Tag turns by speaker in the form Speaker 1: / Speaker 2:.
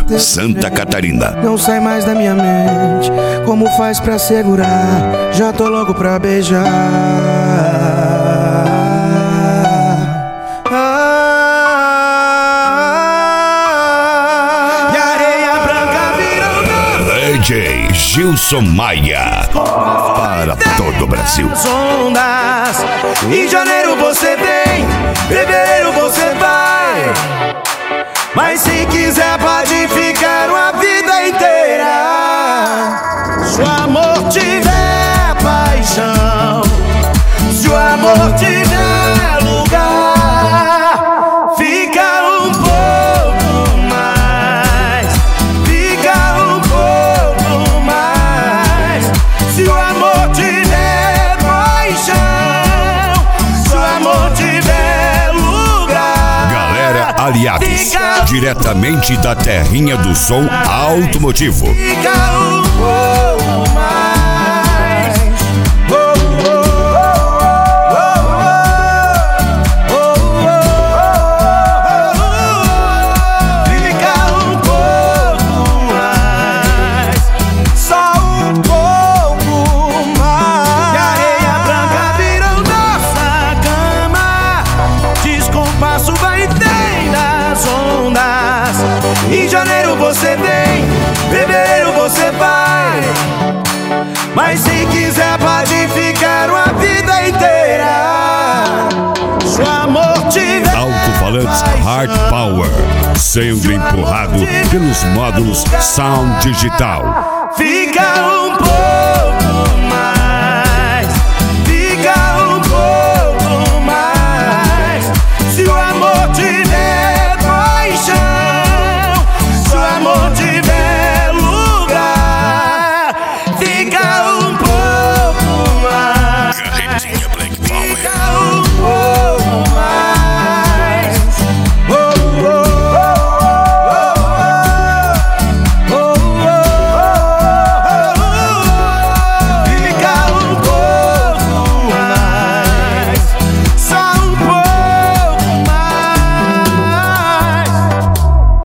Speaker 1: Santa Catarina.
Speaker 2: Não sai mais da minha mente. Como faz pra segurar? Já tô louco pra beijar. E areia branca virou
Speaker 1: DJ Gilson Maia. Para todo o Brasil.
Speaker 2: ondas. Em janeiro você vem, fevereiro você vai. Mas se quiser pode ficar uma vida inteira. Se o amor tiver paixão, se o amor tiver lugar, fica um pouco mais, fica um pouco mais. Se o amor tiver paixão, se o amor tiver lugar.
Speaker 1: Galera Aliados, diretamente da terrinha do som automotivo.
Speaker 2: Fica um pouco mais. Fica um pouco mais. Só um pouco mais. E a areia branca virou nossa cama. Descompasso vai ter nas ondas. Em janeiro você vem, fevereiro você vai. Mas se quiser pode ficar uma vida inteira. Se o amor tiver
Speaker 1: Alto-falantes Hard Power, sendo empurrado pelos módulos Sound Digital.
Speaker 2: fica um